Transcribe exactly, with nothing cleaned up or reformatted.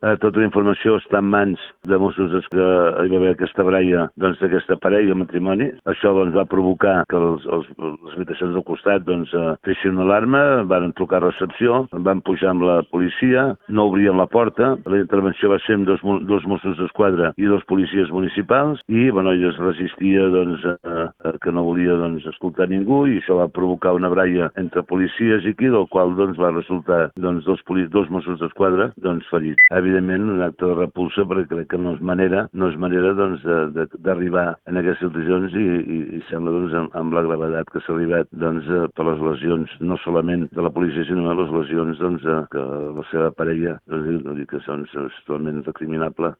eh, tota la informació està en mans de Mossos que hi va haver aquesta braia doncs, d'aquesta parella, matrimoni. Això doncs, va provocar que els, els, les habitacions del costat doncs, eh, fessin una alarma, van trucar a recepció, van pujar amb la policia, no obrien la porta, la intervenció va ser amb dos, dos Mossos d'Esquadra i dos policies municipals i bueno, ella es resistia doncs, eh, que no volia doncs, escoltar ningú i això va provocar una braia entre policies i aquí, del qual doncs, va resultar doncs, dos, dos Mossos d'Esquadra doncs, ferits. Evidentment, un acte de repulsa perquè crec que no és manera, no és manera doncs, d'arribar en aquestes situacions i, i, i sembla doncs, amb, amb la gravetat que s'ha arribat doncs, per les lesions, no solament de la policia, sinó les lesions doncs, que la seva parella doncs, que són totalment recriminables.